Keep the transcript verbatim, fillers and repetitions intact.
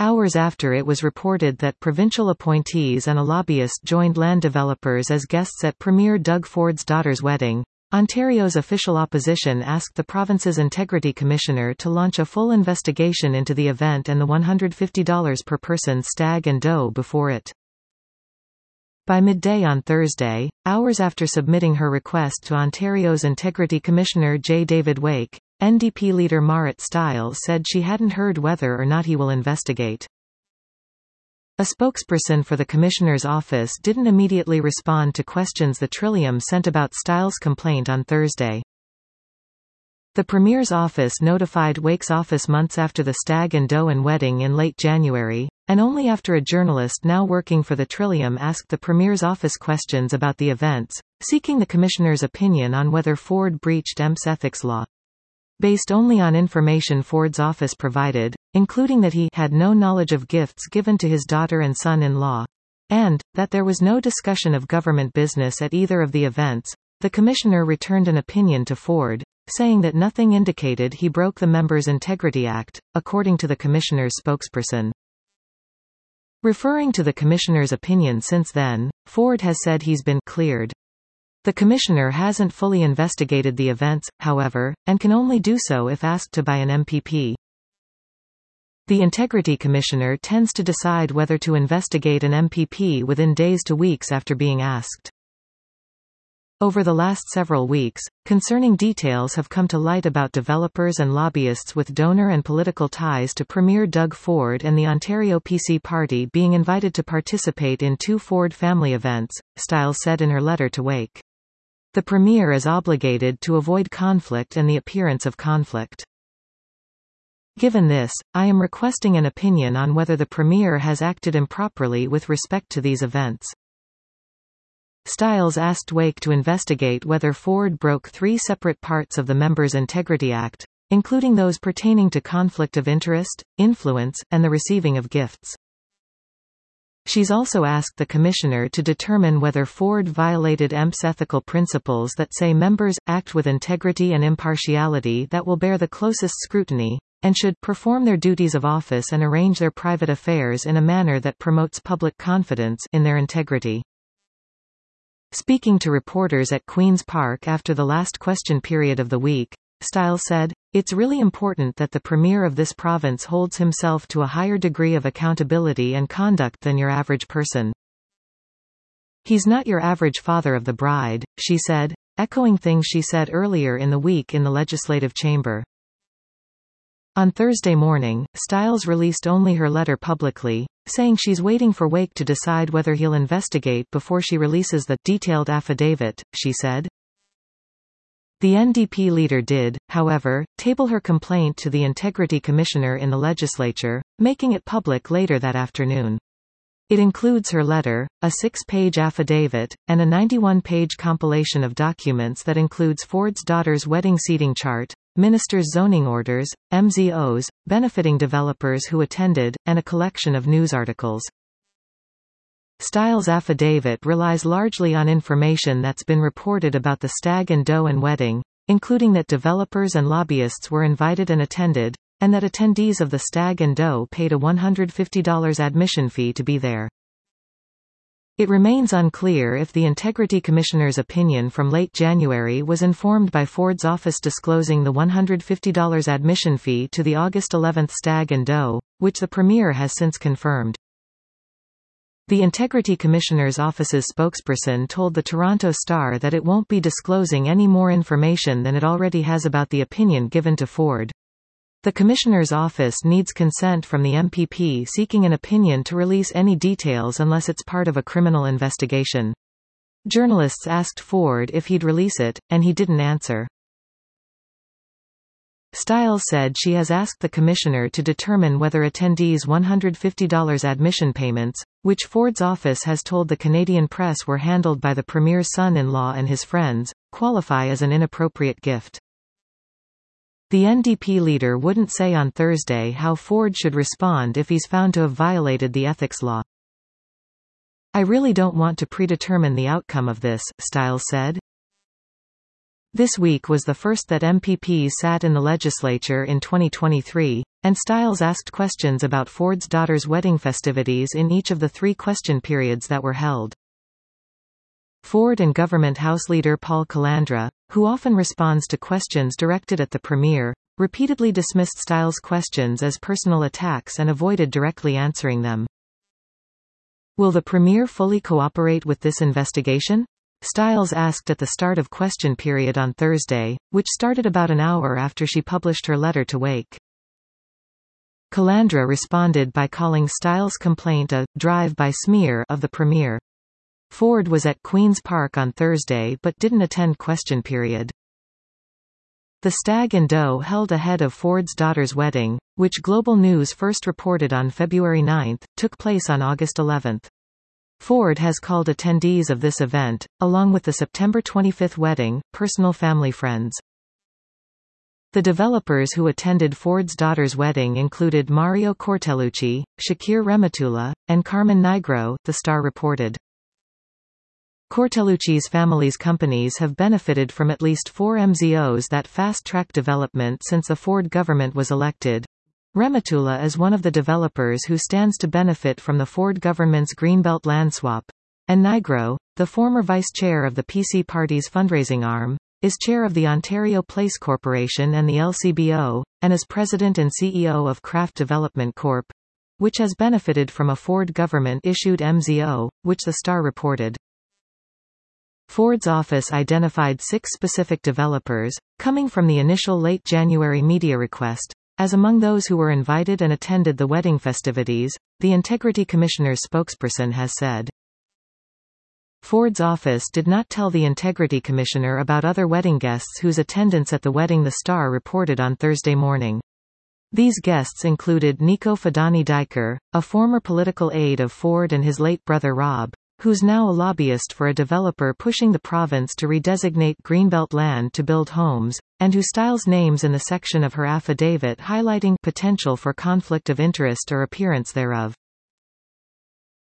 hours after it was reported that provincial appointees and a lobbyist joined land developers as guests at Premier Doug Ford's daughter's wedding. Ontario's official opposition asked the province's Integrity Commissioner to launch a full investigation into the event and the one hundred fifty dollars per person stag and doe before it. By midday on Thursday, hours after submitting her request to Ontario's Integrity Commissioner J. David Wake, N D P leader Marit Stiles said she hadn't heard whether or not he will investigate. A spokesperson for the Commissioner's office didn't immediately respond to questions the Trillium sent about Stiles' complaint on Thursday. The Premier's office notified Wake's office months after the stag and doe and wedding in late January, and only after a journalist now working for the Trillium asked the Premier's office questions about the events, seeking the Commissioner's opinion on whether Ford breached E M P's ethics law. Based only on information Ford's office provided, including that he had no knowledge of gifts given to his daughter and son-in-law, and that there was no discussion of government business at either of the events, the Commissioner returned an opinion to Ford, saying that nothing indicated he broke the Members' Integrity Act, according to the Commissioner's spokesperson. Referring to the Commissioner's opinion since then, Ford has said he's been cleared. The Commissioner hasn't fully investigated the events, however, and can only do so if asked to by an M P P. The Integrity Commissioner tends to decide whether to investigate an M P P within days to weeks after being asked. Over the last several weeks, concerning details have come to light about developers and lobbyists with donor and political ties to Premier Doug Ford and the Ontario P C Party being invited to participate in two Ford family events, Stiles said in her letter to Wake. The Premier is obligated to avoid conflict and the appearance of conflict. Given this, I am requesting an opinion on whether the Premier has acted improperly with respect to these events. Stiles asked Wake to investigate whether Ford broke three separate parts of the Members' Integrity Act, including those pertaining to conflict of interest, influence, and the receiving of gifts. She's also asked the Commissioner to determine whether Ford violated E M P's ethical principles that say members act with integrity and impartiality that will bear the closest scrutiny, and should perform their duties of office and arrange their private affairs in a manner that promotes public confidence in their integrity. Speaking to reporters at Queen's Park after the last question period of the week, Stiles said, "It's really important that the Premier of this province holds himself to a higher degree of accountability and conduct than your average person. He's not your average father of the bride," she said, echoing things she said earlier in the week in the Legislative Chamber. On Thursday morning, Stiles released only her letter publicly, saying she's waiting for Wake to decide whether he'll investigate before she releases the detailed affidavit, she said. The N D P leader did, however, table her complaint to the Integrity Commissioner in the legislature, making it public later that afternoon. It includes her letter, a six-page affidavit, and a ninety-one page compilation of documents that includes Ford's daughter's wedding seating chart, ministers' zoning orders, M Z Os, benefiting developers who attended, and a collection of news articles. Stiles' affidavit relies largely on information that's been reported about the stag and doe and wedding, including that developers and lobbyists were invited and attended, and that attendees of the stag and doe paid a one hundred fifty dollars admission fee to be there. It remains unclear if the Integrity Commissioner's opinion from late January was informed by Ford's office disclosing the one hundred fifty dollars admission fee to the August eleventh stag and doe, which the Premier has since confirmed. The Integrity Commissioner's office's spokesperson told the Toronto Star that it won't be disclosing any more information than it already has about the opinion given to Ford. The Commissioner's office needs consent from the M P P seeking an opinion to release any details unless it's part of a criminal investigation. Journalists asked Ford if he'd release it, and he didn't answer. Stiles said she has asked the Commissioner to determine whether attendees' one hundred fifty dollars admission payments, which Ford's office has told the Canadian press were handled by the Premier's son-in-law and his friends, qualify as an inappropriate gift. The N D P leader wouldn't say on Thursday how Ford should respond if he's found to have violated the ethics law. "I really don't want to predetermine the outcome of this," Stiles said. This week was the first that M P Ps sat in the legislature in twenty twenty-three, and Stiles asked questions about Ford's daughter's wedding festivities in each of the three question periods that were held. Ford and Government House Leader Paul Calandra, who often responds to questions directed at the premier, repeatedly dismissed Stiles' questions as personal attacks and avoided directly answering them. Will the premier fully cooperate with this investigation? Stiles asked at the start of question period on Thursday, which started about an hour after she published her letter to Wake. Calandra responded by calling Stiles' complaint a drive-by smear of the premier. Ford was at Queen's Park on Thursday but didn't attend question period. The Stag and Doe held ahead of Ford's daughter's wedding, which Global News first reported on February ninth, took place on August eleventh. Ford has called attendees of this event, along with the September twenty-fifth wedding, personal family friends. The developers who attended Ford's daughter's wedding included Mario Cortellucci, Shakir Rematula, and Carmen Nigro, the Star reported. Cortellucci's family's companies have benefited from at least four M Z Os that fast-track development since the Ford government was elected. Rematula is one of the developers who stands to benefit from the Ford government's Greenbelt land swap. And Nigro, the former vice chair of the P C Party's fundraising arm, is chair of the Ontario Place Corporation and the L C B O, and is president and C E O of Craft Development Corp, which has benefited from a Ford government-issued M Z O, which the Star reported. Ford's office identified six specific developers, coming from the initial late January media request, as among those who were invited and attended the wedding festivities, the Integrity Commissioner's spokesperson has said. Ford's office did not tell the Integrity Commissioner about other wedding guests whose attendance at the wedding the Star reported on Thursday morning. These guests included Nico Fadani-Diker, a former political aide of Ford and his late brother Rob, who's now a lobbyist for a developer pushing the province to redesignate Greenbelt land to build homes, and who Stiles names in the section of her affidavit highlighting potential for conflict of interest or appearance thereof.